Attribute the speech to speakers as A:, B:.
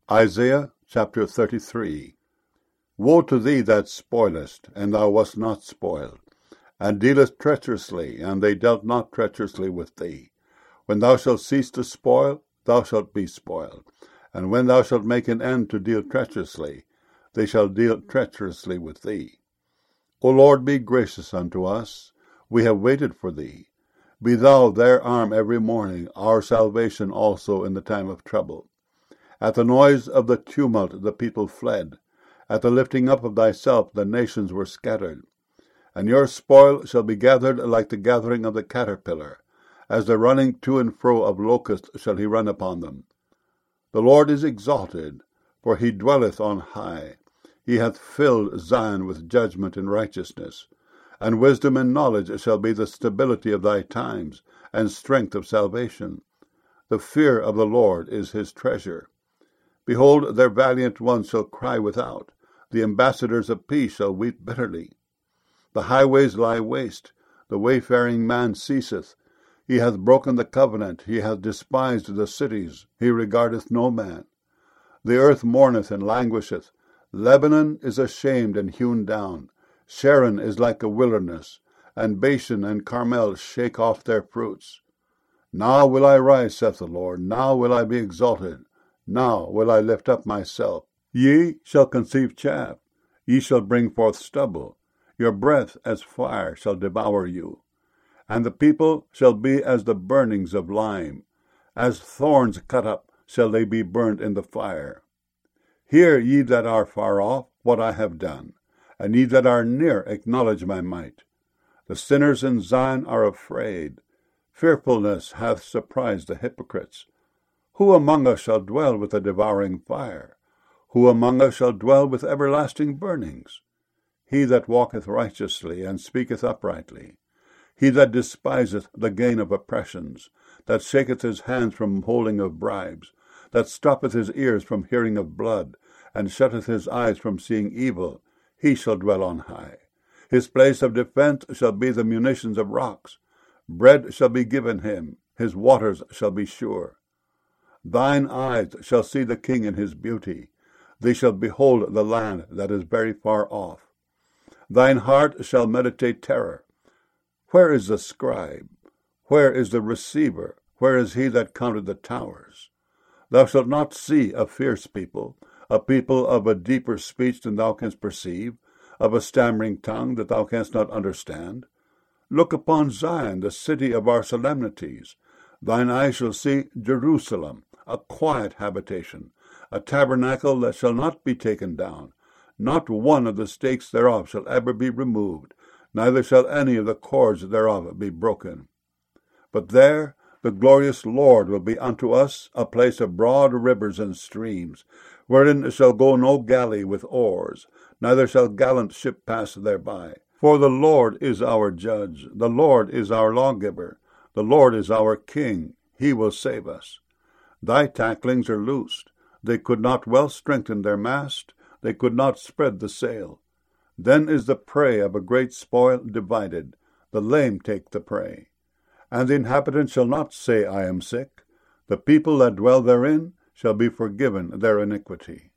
A: Isaiah chapter 33. Woe to thee that spoilest, and thou wast not spoiled, and dealest treacherously, and they dealt not treacherously with thee. When thou shalt cease to spoil, thou shalt be spoiled. And when thou shalt make an end to deal treacherously, they shall deal treacherously with thee. O Lord, be gracious unto us. We have waited for thee. Be thou their arm every morning, our salvation also in the time of trouble. At the noise of the tumult the people fled. At the lifting up of thyself the nations were scattered. And your spoil shall be gathered like the gathering of the caterpillar. As the running to and fro of locusts shall he run upon them. The Lord is exalted, for he dwelleth on high. He hath filled Zion with judgment and righteousness. And wisdom and knowledge shall be the stability of thy times, and strength of salvation. The fear of the Lord is his treasure. Behold, their valiant ones shall cry without. The ambassadors of peace shall weep bitterly. The highways lie waste. The wayfaring man ceaseth. He hath broken the covenant. He hath despised the cities. He regardeth no man. The earth mourneth and languisheth. Lebanon is ashamed and hewn down. Sharon is like a wilderness, and Bashan and Carmel shake off their fruits. Now will I rise, saith the Lord. Now will I be exalted. Now will I lift up myself. Ye shall conceive chaff. Ye shall bring forth stubble. Your breath as fire shall devour you. And the people shall be as the burnings of lime. As thorns cut up shall they be burned in the fire. Hear, ye that are far off, what I have done, and ye that are near acknowledge my might. The sinners in Zion are afraid. Fearfulness hath surprised the hypocrites. Who among us shall dwell with a devouring fire? Who among us shall dwell with everlasting burnings? He that walketh righteously and speaketh uprightly. He that despiseth the gain of oppressions, that shaketh his hands from holding of bribes, that stoppeth his ears from hearing of blood, and shutteth his eyes from seeing evil, he shall dwell on high. His place of defence shall be the munitions of rocks. Bread shall be given him, his waters shall be sure. Thine eyes shall see the king in his beauty. They shall behold the land that is very far off. Thine heart shall meditate terror. Where is the scribe? Where is the receiver? Where is he that counted the towers? Thou shalt not see a fierce people, a people of a deeper speech than thou canst perceive, of a stammering tongue that thou canst not understand. Look upon Zion, the city of our solemnities. Thine eye shall see Jerusalem, a quiet habitation, a tabernacle that shall not be taken down. Not one of the stakes thereof shall ever be removed, neither shall any of the cords thereof be broken. But there the glorious Lord will be unto us a place of broad rivers and streams, wherein shall go no galley with oars, neither shall gallant ship pass thereby. For the Lord is our judge, the Lord is our lawgiver, the Lord is our king, he will save us. Thy tacklings are loosed. They could not well strengthen their mast. They could not spread the sail. Then is the prey of a great spoil divided. The lame take the prey. And the inhabitants shall not say, I am sick. The people that dwell therein shall be forgiven their iniquity.